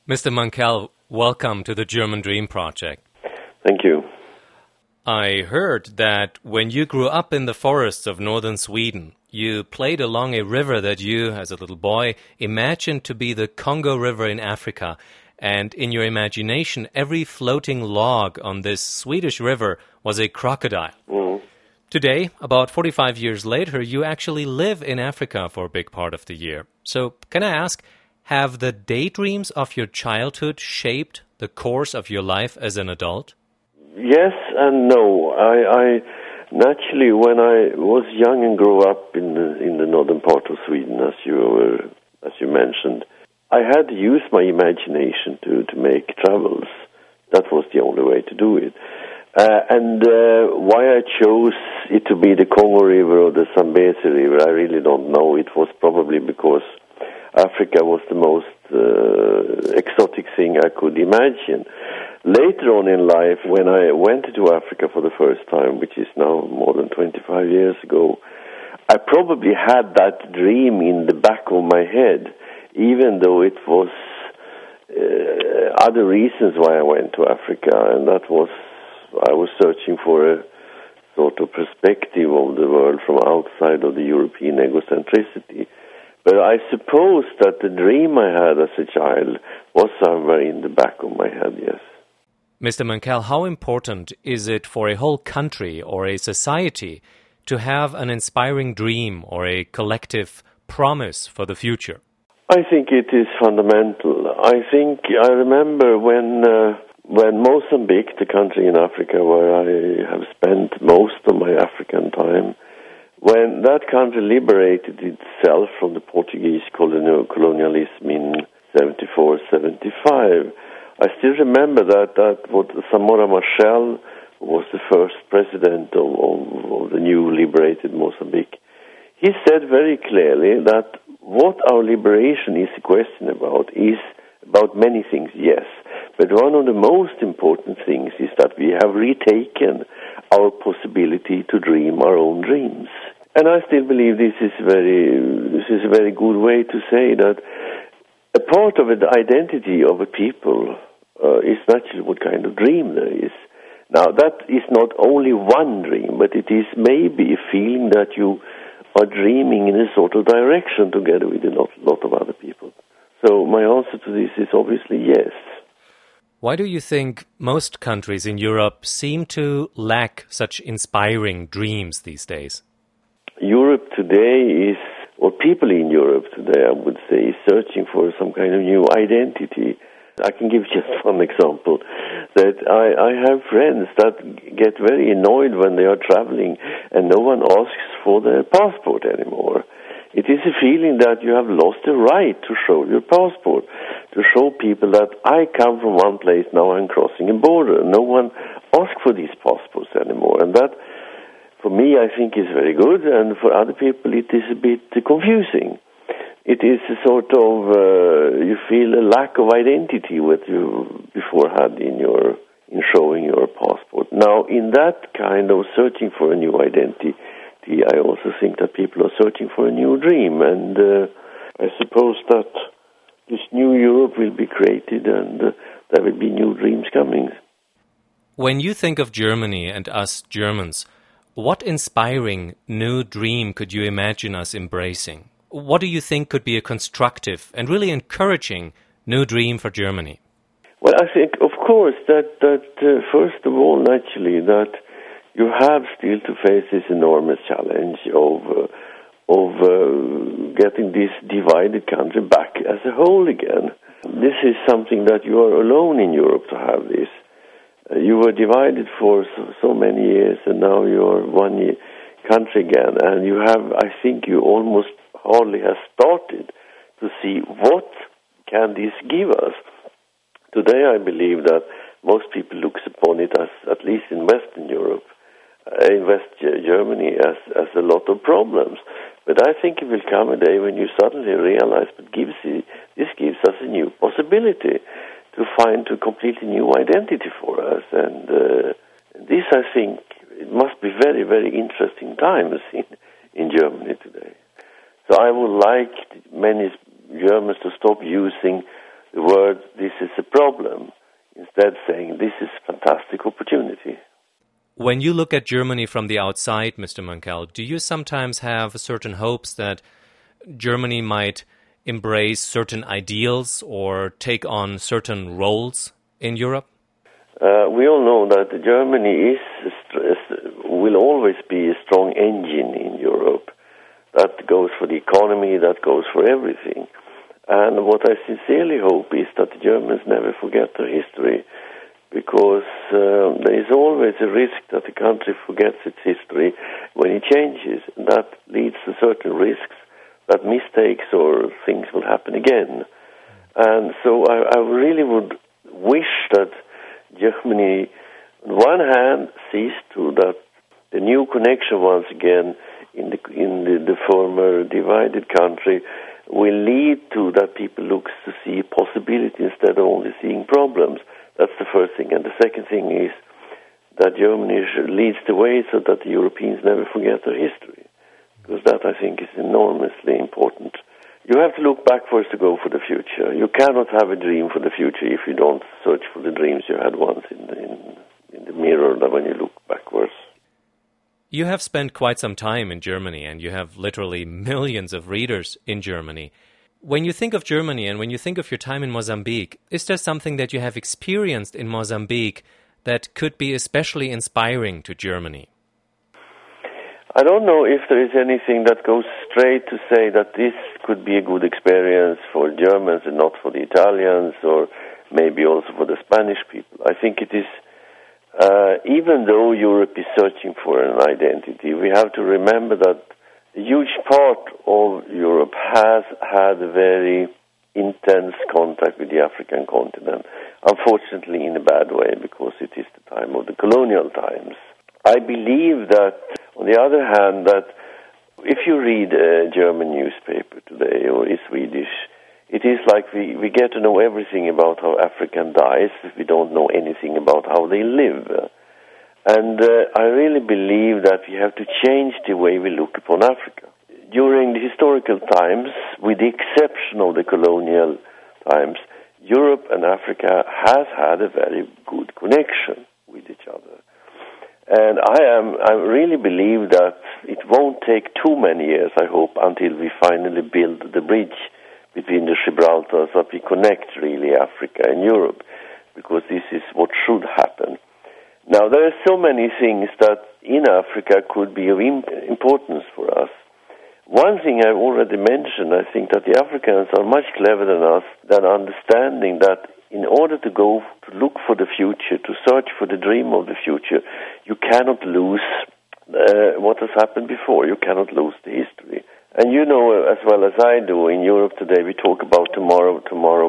Mr. Mankell, welcome to the German Dream Project. Thank you. I heard that when you grew up in the forests of northern Sweden, you played along a river that you, as a little boy, imagined to be the Congo River in Africa. And in your imagination, every floating log on this Swedish river was a crocodile. Mm. Today, about 45 years later, you actually live in Africa for a big part of the year. So, can I ask, have the daydreams of your childhood shaped the course of your life as an adult? Yes and no. I naturally, when I was young and grew up in the northern part of Sweden, as you mentioned, I had to use my imagination to make travels. That was the only way to do it. And why I chose it to be the Congo River or the Zambezi River, I really don't know. It was probably because Africa was the most exotic thing I could imagine. Later on in life, when I went to Africa for the first time, which is now more than 25 years ago, I probably had that dream in the back of my head, even though it was other reasons why I went to Africa, and that was I was searching for a sort of perspective of the world from outside of the European egocentricity. But I suppose that the dream I had as a child was somewhere in the back of my head, yes. Mr. Mankell, how important is it for a whole country or a society to have an inspiring dream or a collective promise for the future? I think it is fundamental. I remember when Mozambique, the country in Africa where I have spent most of my African time, when that country liberated itself from the Portuguese colonialism in 74-75, I still remember that what Samora Machel was the first president of the new liberated Mozambique. He said very clearly that what our liberation is a question about is about many things, yes. But one of the most important things is that we have retaken our possibility to dream our own dreams. And I still believe this is a very good way to say that a part of the identity of a people is naturally what kind of dream there is. Now, that is not only one dream, but it is maybe a feeling that you are dreaming in a sort of direction together with a lot of other people. So my answer to this is obviously yes. Why do you think most countries in Europe seem to lack such inspiring dreams these days? Europe today is, or people in Europe today, I would say, is searching for some kind of new identity. I can give just one example, that I have friends that get very annoyed when they are traveling and no one asks for their passport anymore. It is a feeling that you have lost the right to show your passport, to show people that I come from one place, now I'm crossing a border. No one asks for these passports anymore. And that, for me, I think is very good, and for other people it is a bit confusing. It is a sort of, you feel a lack of identity what you before had in showing your passport. Now, in that kind of searching for a new identity, I also think that people are searching for a new dream, and I suppose that this new Europe will be created and there will be new dreams coming. When you think of Germany and us Germans, what inspiring new dream could you imagine us embracing? What do you think could be a constructive and really encouraging new dream for Germany? Well, I think, of course, that first of all, naturally, that you have still to face this enormous challenge of getting this divided country back as a whole again. This is something that you are alone in Europe to have this. You were divided for so many years, and now you're one country again, and you have, I think you almost hardly have started to see what can this give us. Today I believe that most people look upon it as, at least in Western Europe, in West Germany, as a lot of problems. But I think it will come a day when you suddenly realize that this gives us a new possibility to find a completely new identity for us. And this, I think, it must be very, very interesting times in Germany today. So I would like many Germans to stop using the word "this is a problem," instead saying "this is a fantastic opportunity." When you look at Germany from the outside, Mr. Mankell, do you sometimes have certain hopes that Germany might embrace certain ideals or take on certain roles in Europe? We all know that Germany will always be a strong engine in Europe. That goes for the economy, that goes for everything. And what I sincerely hope is that the Germans never forget their history, because there is always a risk that the country forgets its history when it changes. And that leads to certain risks that mistakes or things will happen again. And so I really would wish that Germany, on one hand, sees to that the new connection once again in the former divided country will lead to that people look to see possibility instead of only seeing problems. That's the first thing. And the second thing is that Germany leads the way so that the Europeans never forget their history, because that, I think, is enormously important. You have to look backwards to go for the future. You cannot have a dream for the future if you don't search for the dreams you had once in the mirror when you look backwards. You have spent quite some time in Germany, and you have literally millions of readers in Germany. When you think of Germany and when you think of your time in Mozambique, is there something that you have experienced in Mozambique that could be especially inspiring to Germany? I don't know if there is anything that goes straight to say that this could be a good experience for Germans and not for the Italians, or maybe also for the Spanish people. I think it is, even though Europe is searching for an identity, we have to remember that a huge part of Europe has had a very intense contact with the African continent, unfortunately in a bad way, because it is the time of the colonial times. I believe that, on the other hand, that if you read a German newspaper today or a Swedish, it is like we get to know everything about how Africa dies if we don't know anything about how they live. And I really believe that we have to change the way we look upon Africa. During the historical times, with the exception of the colonial times, Europe and Africa has had a very good connection with each other. And I really believe that it won't take too many years, I hope, until we finally build the bridge between the Gibraltar, so that we connect really Africa and Europe, because this is what should happen. Now, there are so many things that in Africa could be of importance for us. One thing I've already mentioned, I think that the Africans are much cleverer than us, than understanding that in order to go to look for the future, to search for the dream of the future, you cannot lose what has happened before. You cannot lose the history. And you know as well as I do, in Europe today we talk about tomorrow,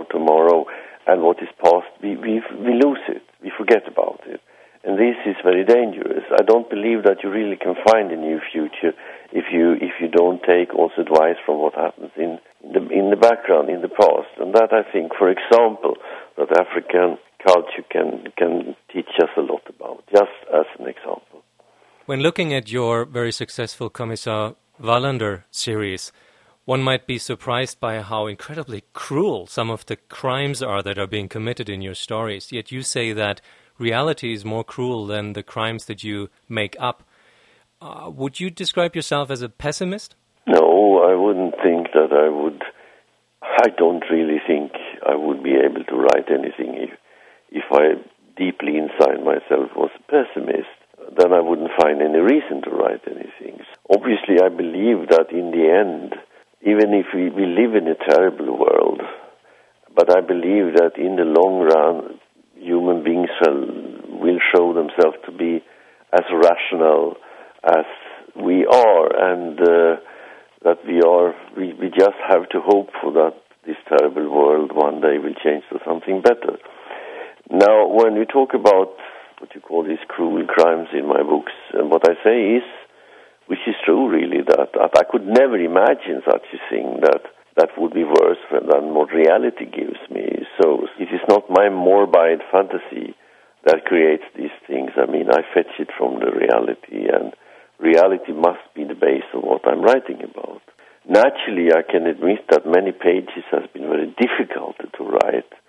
and what is past, we lose it. We forget about it. And this is very dangerous. I don't believe that you really can find a new future if you don't take also advice from what happens in the background, in the past. And that, I think, for example, that African culture can teach us a lot about, just as an example. When looking at your very successful Kommissar Wallander series, one might be surprised by how incredibly cruel some of the crimes are that are being committed in your stories. Yet you say that reality is more cruel than the crimes that you make up. Would you describe yourself as a pessimist? No, I wouldn't think that I would. I don't really think I would be able to write anything if I deeply inside myself was a pessimist. Then I wouldn't find any reason to write anything. Obviously, I believe that in the end, even if we live in a terrible world, but I believe that in the long run, human beings will show themselves to be as rational as we are, and that we just have to hope for that this terrible world one day will change to something better. Now, when we talk about what you call these cruel crimes in my books, and what I say is, which is true really, that I could never imagine such a thing that would be worse than what reality gives me. So it is not my morbid fantasy that creates these things. I mean, I fetch it from the reality, and reality must be the base of what I'm writing about. Naturally, I can admit that many pages has been very difficult to write,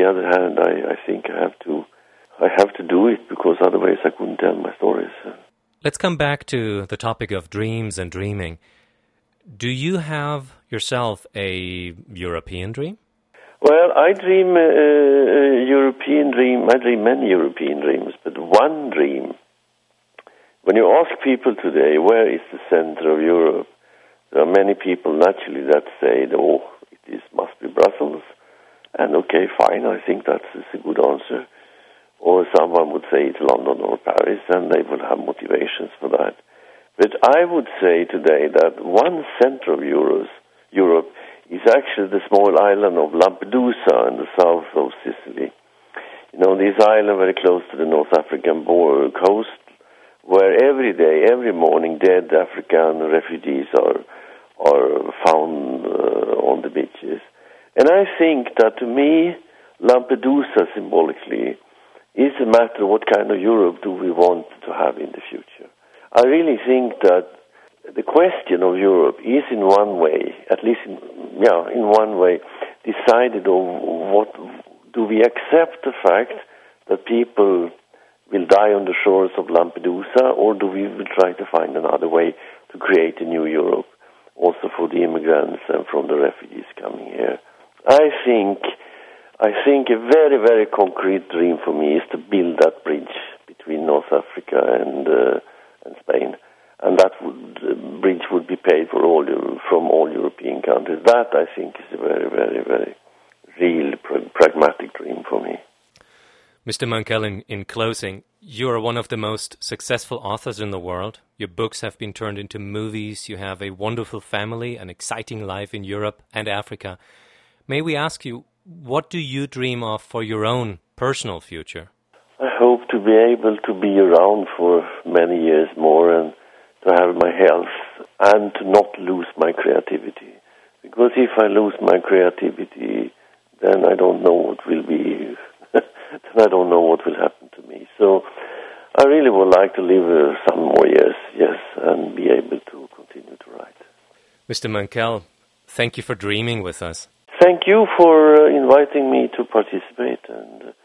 the other hand, I think I have to do it, because otherwise I couldn't tell my stories. Let's come back to the topic of dreams and dreaming. Do you have yourself a European dream? Well, I dream a European dream. I dream many European dreams, but one dream. When you ask people today, where is the center of Europe? There are many people naturally that say, oh, it must be Brussels. And okay, fine, I think that's a good answer. Or someone would say it's London or Paris, and they will have motivations for that. But I would say today that one center of Europe is actually the small island of Lampedusa in the south of Sicily. You know, this island very close to the North African coast, where every day, every morning, dead African refugees are found on the beaches. And I think that, to me, Lampedusa symbolically is a matter of what kind of Europe do we want to have in the future. I really think that the question of Europe is in one way, at least in one way, decided on what do we accept the fact that people will die on the shores of Lampedusa, or do we try to find another way to create a new Europe, also for the immigrants and from the refugees coming here? I think a very, very concrete dream for me is to build that bridge between North Africa and Spain, and that bridge would be paid for from all European countries. That, I think, is a very, very, very real pragmatic dream for me. Mr. Mankell, in closing, you are one of the most successful authors in the world. Your books have been turned into movies. You have a wonderful family, an exciting life in Europe and Africa. May we ask you, what do you dream of for your own personal future? I hope to be able to be around for many years more and to have my health and to not lose my creativity. Because if I lose my creativity, then I don't know what will be, then I don't know what will happen to me. So I really would like to live some more years, yes, and be able to continue to write. Mr. Mankell, thank you for dreaming with us. Thank you for inviting me to participate, and